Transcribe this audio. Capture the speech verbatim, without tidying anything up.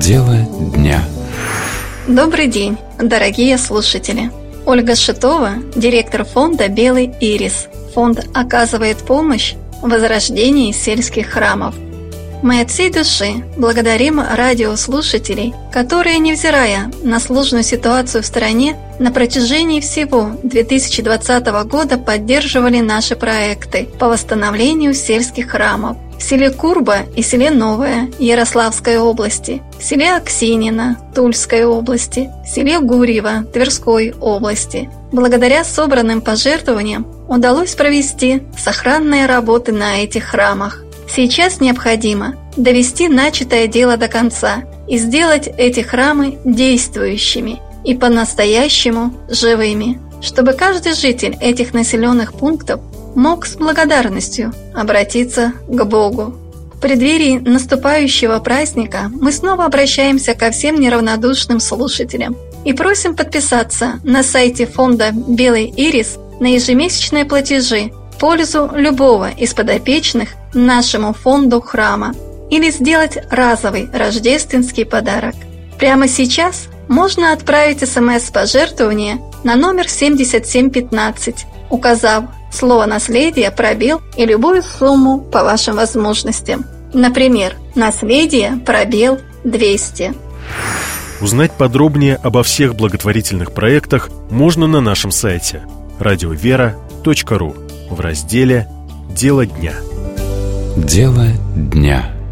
Дело дня. Добрый день, дорогие слушатели. Ольга Шитова, директор фонда «Белый ирис». Фонд оказывает помощь в возрождении сельских храмов. Мы от всей души благодарим радиослушателей, которые, невзирая на сложную ситуацию в стране, на протяжении всего две тысячи двадцатого года поддерживали наши проекты по восстановлению сельских храмов в селе Курба и селе Новое Ярославской области, в селе Аксинина Тульской области, в селе Гурьево Тверской области. Благодаря собранным пожертвованиям удалось провести сохранные работы на этих храмах. Сейчас необходимо довести начатое дело до конца и сделать эти храмы действующими и по-настоящему живыми, чтобы каждый житель этих населенных пунктов мог с благодарностью обратиться к Богу. В преддверии наступающего праздника мы снова обращаемся ко всем неравнодушным слушателям и просим подписаться на сайте фонда «Белый ирис» на ежемесячные платежи в пользу любого из подопечных нашему фонду храма или сделать разовый рождественский подарок. Прямо сейчас можно отправить смс-пожертвование на номер семьдесят семь пятнадцать, указав слово «наследие», пробел и любую сумму по вашим возможностям. Например, «наследие», пробел двести. Узнать подробнее обо всех благотворительных проектах можно на нашем сайте радиовера точка ру в разделе «Дело дня». Дело дня.